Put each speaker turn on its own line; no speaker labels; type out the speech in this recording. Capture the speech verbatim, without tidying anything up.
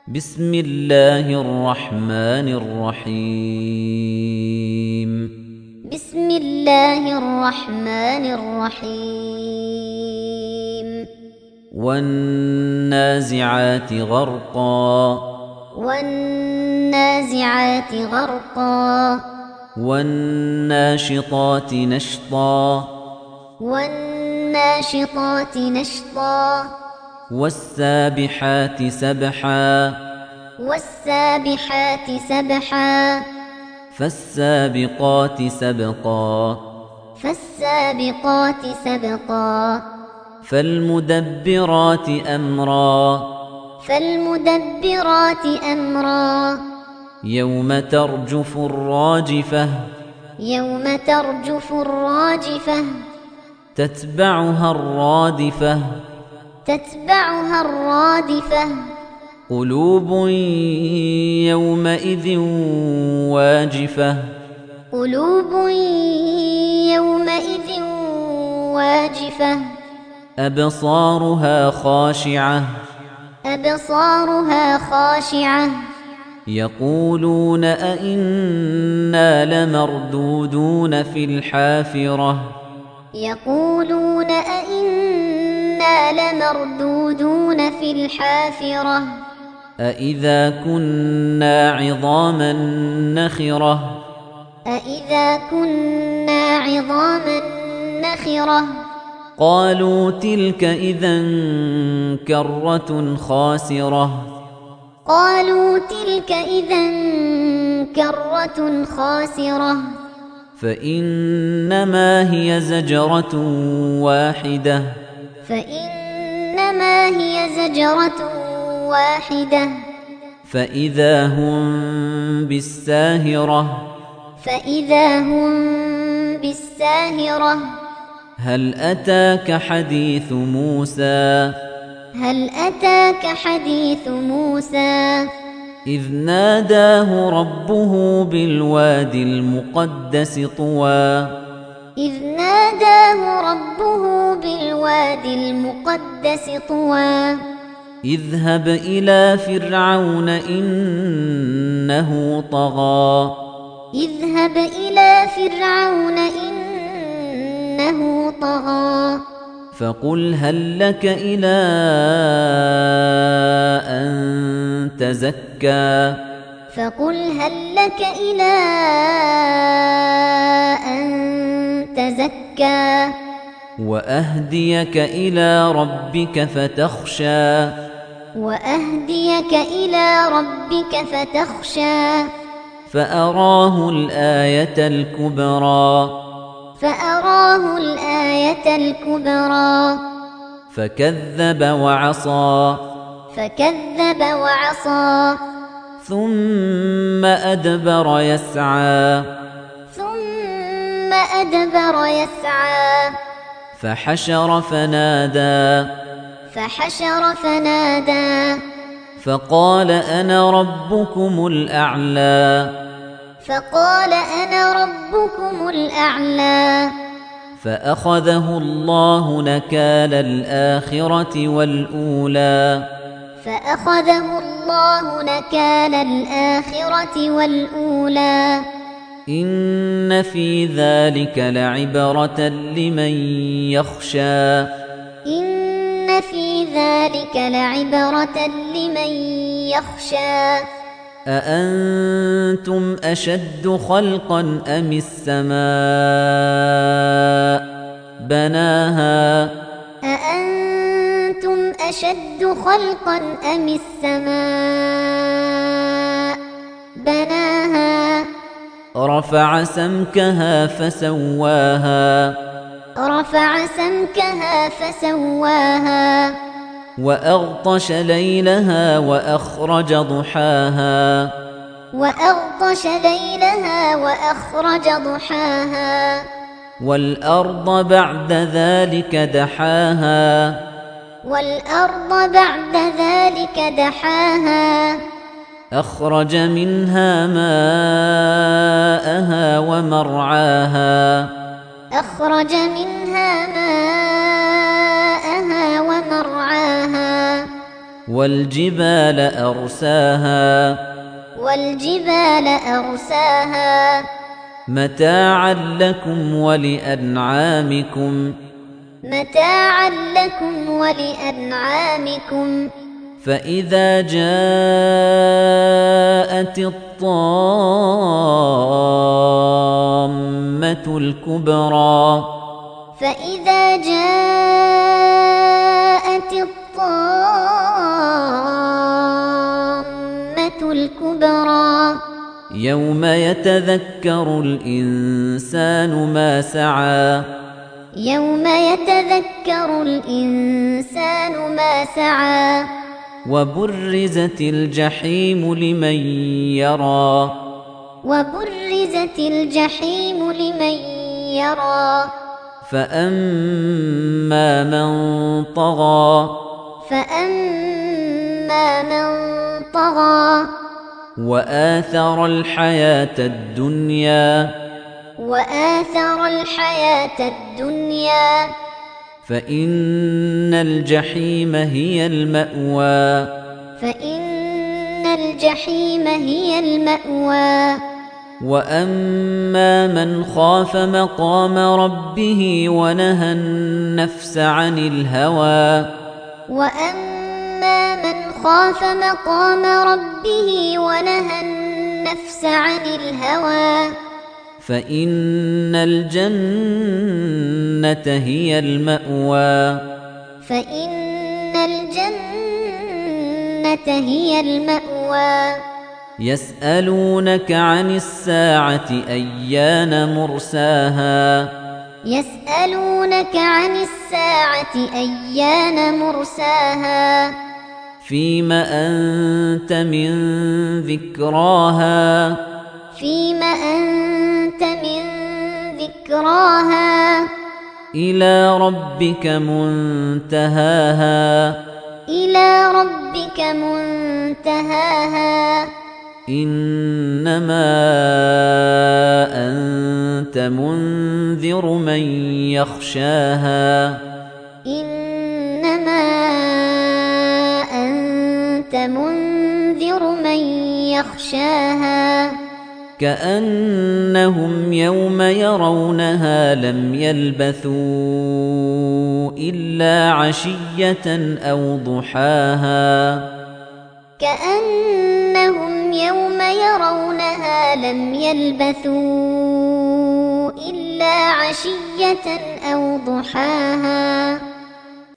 بسم الله الرحمن الرحيم
بسم الله الرحمن الرحيم
والنازعات غرقا
والنازعات غرقا
والناشطات نشطا
والناشطات نشطا
والسابحات سبحا
والسابحات سبحا
فالسابقات سبقا
فالسابقات سبقا
فالمدبرات أمرا
فالمدبرات أمرا
يوم ترجف الراجفة
يوم ترجف الراجفة
تتبعها الرادفة
تتبعها الرادفة
قلوب يومئذ واجفة
قلوب يومئذ واجفة
أبصارها خاشعة
أبصارها خاشعة
يقولون أئنا لمردودون في الحافرة
يقولون أئنا لمردودون في الحافرة
أئذا كنا عظاما نخرة
أئذا كنا عظاما نخرة
قالوا تلك إذا كرة خاسرة
قالوا تلك إذا كرة خاسرة
فإنما هي زجرة واحدة
فإنما هي زجرة واحدة
فإذا هم بالساهرة
فإذا هم بالساهرة
هل أتاك حديث موسى
هل أتاك حديث موسى
إذ ناداه ربه بالوادي المقدس طوى
إذ ناداه ربه بالوادي المقدس طوى
اذهب إلى فرعون إنه طغى
اذهب إلى فرعون إنه طغى
فقل هل لك إلى أن تزكى
فقل هل لك إلى أن تزكى
وأهديك إلى ربك فتخشى
وأهديك إلى ربك فتخشى
فأراه الآية الكبرى
فأراه الآية الكبرى
فكذب وعصى
فكذب وعصى
ثم أدبر يسعى
ثم أدبر يسعى
فحشر فنادى
فحشر فنادى
فقال أنا ربكم الأعلى
فقال أنا ربكم الأعلى
فأخذه الله نكال الآخرة والأولى
فأخذه الله نكال الآخرة والأولى
إن في ذلك لعبرة لمن يخشى
إن في ذلك لعبرة لمن يخشى
أأنتم أشد خلقا أم السماء بناها
أأنتم أشد خلقا أم السماء بناها
رفع سمكها فسواها
رفع سمكها فسواها
وأغطش ليلها وأخرج ضحاها
وأغطش ليلها وأخرج ضحاها
والأرض بعد ذلك دحاها
والأرض بعد ذلك دحاها
أخرج منها ماءها ومرعاها
أخرج منها ماءها ومرعاها
والجبال أرساها
والجبال أرساها
متاعا لكم ولأنعامكم
متاعا لكم ولأنعامكم
فإذا جاءت الطامة الكبرى
فإذا جاءت الطامة الكبرى
يوم يتذكر الإنسان ما سعى
يوم يتذكر الإنسان ما سعى
وبرزت الجحيم لمن يرى
وبرزت الجحيم لمن يرى
فأما من طغى
فأما من طغى
وآثر الحياة الدنيا
وآثر الحياة الدنيا
فإن الجحيم هي المأوى
فإن الجحيم هي المأوى
وأما من خاف مقام ربه ونهى النفس عن الهوى
وأما من خاف مقام ربه ونهى النفس عن الهوى
فإن الجنة هي المأوى
فإن الجنة هي المأوى
يسألونك عن الساعة أيان مرساها
يسألونك عن الساعة أيان مرساها
فيم أنت من ذكراها
فيم أنت من ذكراها
إلى ربك منتهاها
إلى ربك منتهاها
إنما أنت منذر من يخشاها
إنما أنت منذر من يخشاها
كأنهم يوم يرونها لم يلبثوا إلا عشية أو ضحاها
كأنهم يوم يرونها لم يلبثوا إلا عشية أو ضحاها